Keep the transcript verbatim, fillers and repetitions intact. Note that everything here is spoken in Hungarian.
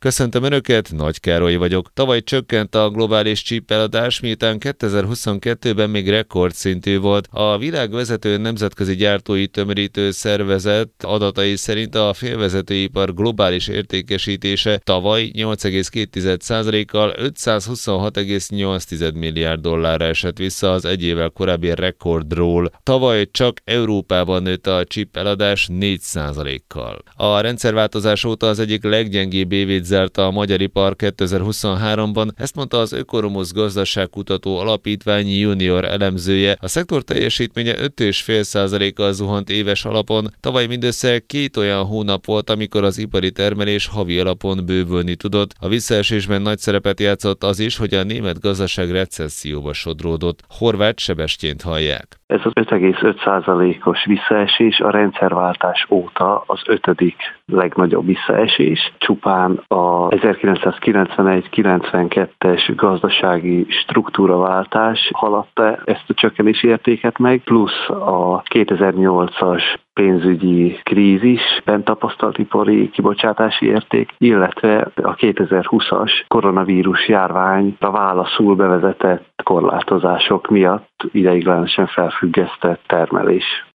Köszöntöm Önöket, Nagy Károly vagyok. Tavaly csökkent a globális chip eladás, miután kétezer-huszonkettőben még rekordszintű volt. A világ vezető nemzetközi gyártói tömörítő szervezet adatai szerint a félvezetőipar globális értékesítése tavaly nyolc egész két százalékkal ötszázhuszonhat egész nyolc milliárd dollárra esett vissza az egy évvel korábbi rekordról. Tavaly csak Európában nőtt a chip eladás négy százalékkal. A rendszerváltozás óta az egyik leggyengébb évét zárta a magyar ipar kétezer-huszonháromban, ezt mondta az Ökonomusz gazdaságkutató alapítvány junior elemzője. A szektor teljesítménye öt egész öt százalékkal zuhant éves alapon, tavaly mindössze két olyan hónap volt, amikor az ipari termelés havi alapon bővülni tudott. A visszaesésben nagy szerepet játszott az is, hogy a német gazdaság recesszióba sodródott. Horváth Sebestyént hallják. Ez az öt egész öt százalékos visszaesés a rendszerváltás óta az ötödik legnagyobb visszaesés. Csupán a ezerkilencszázkilencvenegy kilencvenkettes gazdasági struktúraváltás haladta ezt a csökkenési értéket meg, plusz a kétezer-nyolcas pénzügyi krízisben tapasztalt ipari kibocsátási érték, illetve a kétezer-húszas koronavírus járványra válaszul bevezetett korlátozások miatt ideiglenesen felfüggesztett termelés.